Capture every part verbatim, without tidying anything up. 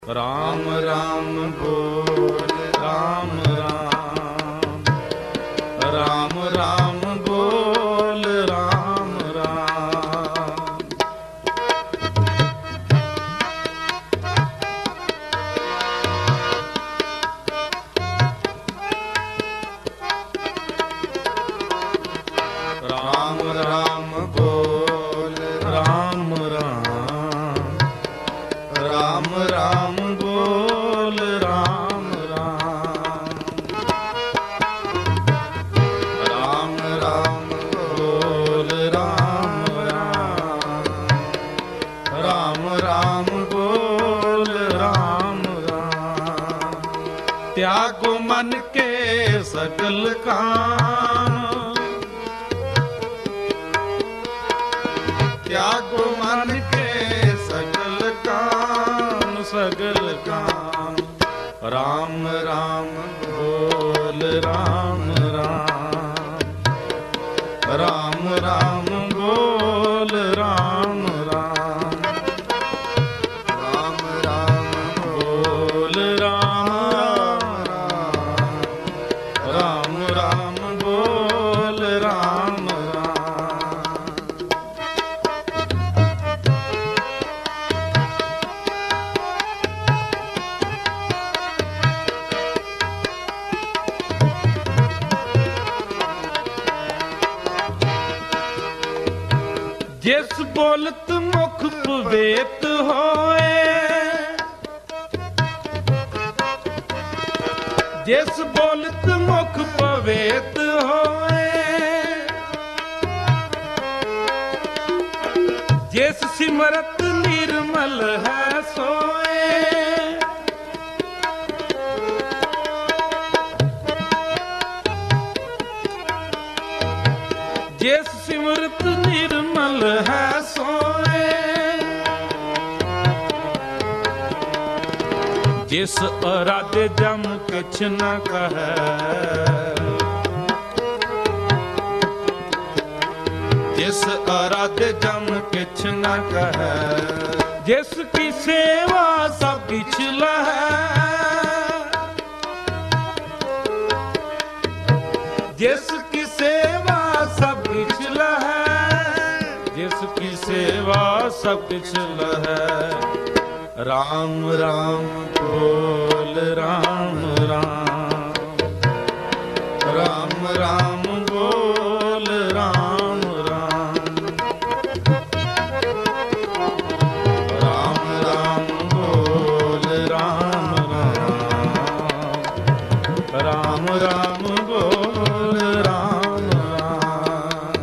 राम राम बोल राम राम, राम राम बोल राम राम। राम राम बोल राम राम, राम राम बोल राम राम। राम राम बोल राम राम, राम राम बोल राम राम। त्यागो मन के सकल काम, त्यागो मन के सकल काम, सगल काम। राम राम बोल राम राम, राम राम बोल राम राम। राम राम बोल राम राम, राम राम बोल राम राम। जिस बोलत मुख पवेत होए, जिस बोलत मुख पवेत होए, जिस सिमरत निर्मल है सोए। जिस सिमरत निर्मल है सोए, जिस अराधे जम किछ न कहे, जिस अराधे जम किछ न कहे। जिसकी सेवा सब किछ लहै, जिसकी सेवा सब किछ लहै, जिसकी सेवा सब किछ लहै। राम राम बोल राम राम, राम राम बोल राम राम। राम राम बोल राम राम, राम राम बोल राम राम।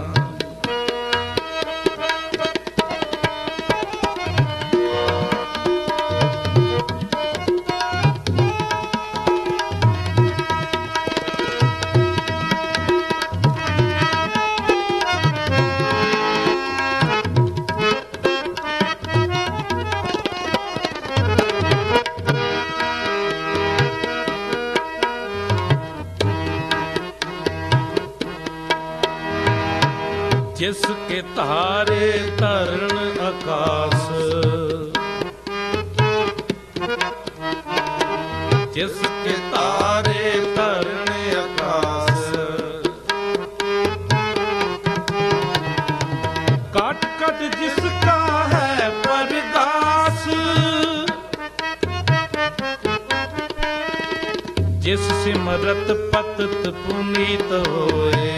जिसके तारे तरण आकाश, जिसके तारे तरण आकाश। काट काट जिसका है परदास, जिस सिमरत पतत पुनीत होए।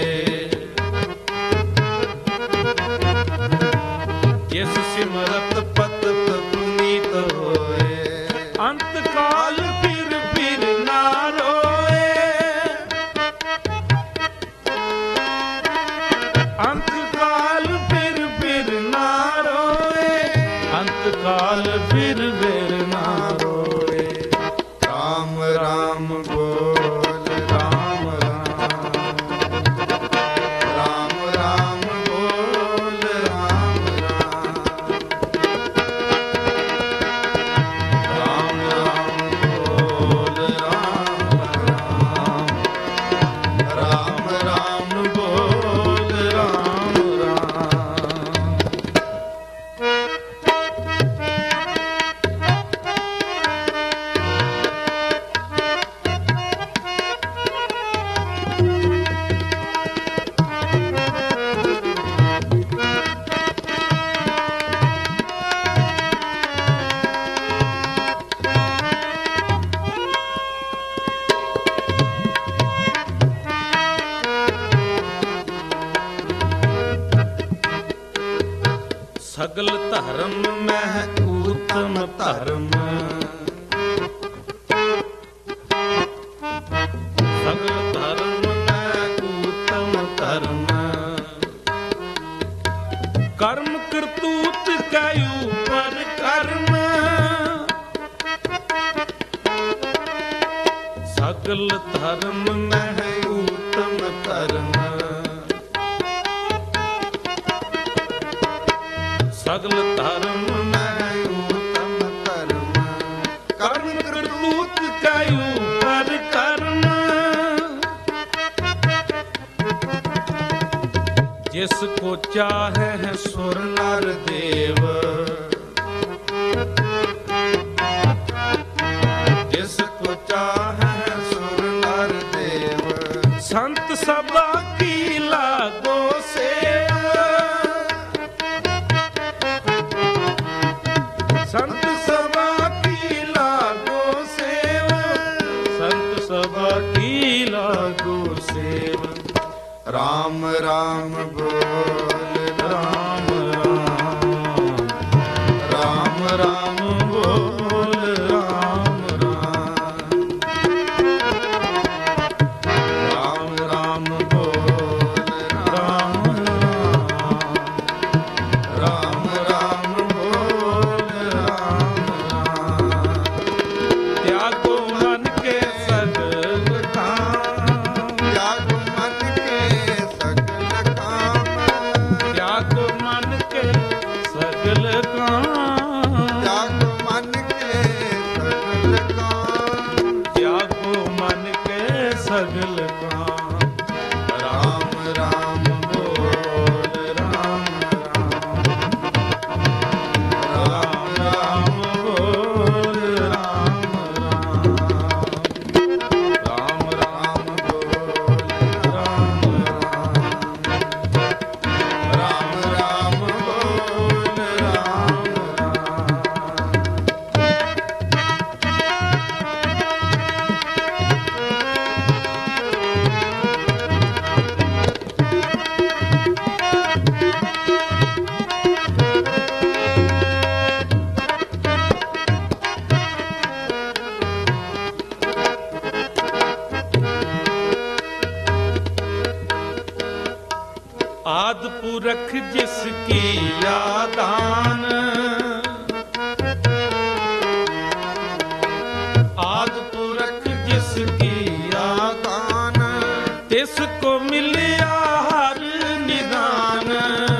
जिस सिमरत पतत पुनीत होए। अंत काल फिर फिर ना रोए, अंत काल फिर फिर ना रोए, अंत काल फिर फिर ना रोए। राम राम बोल राम राम, राम राम बोल राम राम। राम राम बोल ਸਗਲ ਧਰਮ ਮਹਿ ਊਤਮ ਧਰਮ, ਸਗਲ ਧਰਮ ਮਹਿ ਊਤਮ ਧਰਮ। ਕਰਮ ਕਰਤੂਤ ਕੈ ਉਪਰ ਕਰਮ, ਸਗਲ ਧਰਮ ਮਹਿ ਊਤਮ ਧਰਮ। ਸਗਲ ਧਰਮ ਮਹਿ ਊਤਮ ਧਰਮ, ਕਰਮ ਕਰਤੂਤ ਕੈ ਉਪਰ ਕਰਮ। ਜਿਸ ਕੋ ਚਾਹੈ ਸੁਰ ਨਰ ਦੇਵ, ਜਿਸ ਕੋ ਚਾਹੈ ਸੁਰ ਨਰ ਦੇਵ। ਸੰਤ ਸਭਾ ਕੀ ਲਾਗੋ ਸੇਵਾ, ਸੰਤ ਸਭਾ ਕੀ ਲਾਗੋ ਸੇਵਾ, ਸੰਤ ਸਭਾ ਕੀ ਲਾਗੋ ਸੇਵਾ। ਰਾਮ ਰਾਮ ਬੋਲ ਰਾਮ ਰਾਮ, ਰਾਮ ਰਾਮ ਬੋਲ ਰਾਮ ਰਾਮ, ਰਾਮ ਰਾਮ ਬੋਲ ਰਾਮ ਰਾਮ, ਰਾਮ ਰਾਮ ਬੋਲ ਰਾਮ ਰਾਮ। ਤਿਆਗੋ ਮਨ ਕੇ ਸਗਲ ਕਾਮ, ਤਿਆਗੋ ਮਨ ਕੇ ਸਗਲ ਕਾਮ, ਤਿਆਗੋ ਮਨ ਕੇ ਸਗਲ ਕਾਮ, ਤਿਆਗੋ ਮਨ ਕੇ ਸਗਲ ਕਾਮ, ਤਿਆਗੋ ਮਨ ਕੇ ਸਗਲ ਕਾਮ। ਰਾਮ ਰਾਮ ਬੋਲ ਰਾਮ ਰਾਮ, ਰਾਮ ਰਾਮ ਬੋਲ ਰਾਮ ਰਾਮ, ਰਾਮ ਰਾਮ ਬੋਲ ਰਾਮ ਰਾਮ, ਰਾਮ ਰਾਮ ਬੋਲ ਰਾਮ ਆਦਿ ਪੁਰਖ ਜਿਸ ਕੀ ਆਦਾਨ, ਆਦਿ ਪੁਰਖ ਜਿਸ ਕੀ ਆਦਾਨ। ਤਿਸ ਕੋ ਮਿਲਿਆ ਹਰ ਨਿਦਾਨ,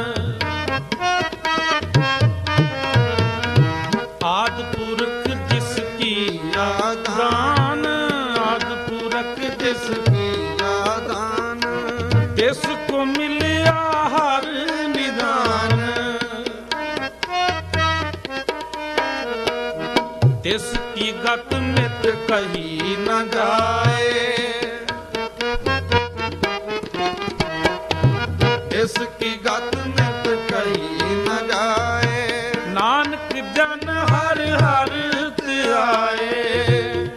ਆਦਿ ਪੁਰਖ ਜਿਸ ਕੀ ਆਦਾਨ, ਆਦਿ ਪੁਰਖ ਜਿਸ ਕੀ ਆਦਾਨ। ਤਿਸ ਕੋ ਮਿਲਿਆ ਹਰ ਨਿਦਾਨ, ਤਿਸ ਕੀ ਗਤ ਮਿਤ ਕਹੀ ਨ ਜਾਏ, ਤਿਸ ਕੀ ਗਤ ਮਿਤ ਕਹੀ ਨ ਜਾਏ। ਨਾਨਕ ਜਨ ਹਰ ਹਰ ਧਿਆਏ,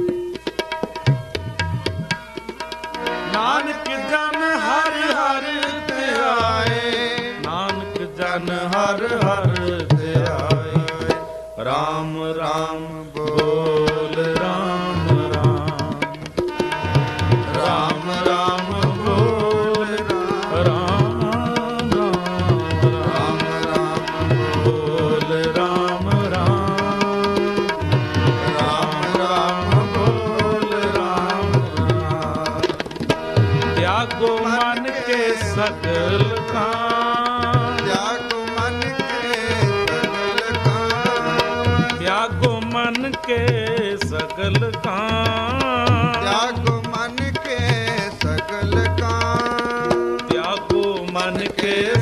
ਨਾਨਕ ਜਨ ਹਰ ਹਰ ਧਿਆਏ, ਨਾਨਕ ਜਨ ਹਰ ਹਰ ਧਿਆਏ। ਰਾਮ ਰਾਮ ਬੋਲ ਰਾਮ ਰਾਮ, ਰਾਮ ਰਾਮ ਬੋਲ ਰਾਮ ਰਾਮ, ਰਾਮ ਰਾਮ ਬੋਲ ਰਾਮ ਰਾਮ, ਰਾਮ ਰਾਮ ਬੋਲ ਰਾਮ ਰਾਮ। ਤਿਆਗੋ ਮਨ ਕੇ ਸਗਲ ਕਾਮ, ਤਿਆਗੋ ਮਨ ਕੇ ਸਗਲ ਕਾਮ, ਤਿਆਗੋ ਮਨ ਕੇ ਸਗਲ ਕਾਮ, ਤਿਆਗੋ ਮਨ ਕੇ ਸਗਲ ਕਾਮ, ਤਿਆਗੋ ਮਨ ਕੇ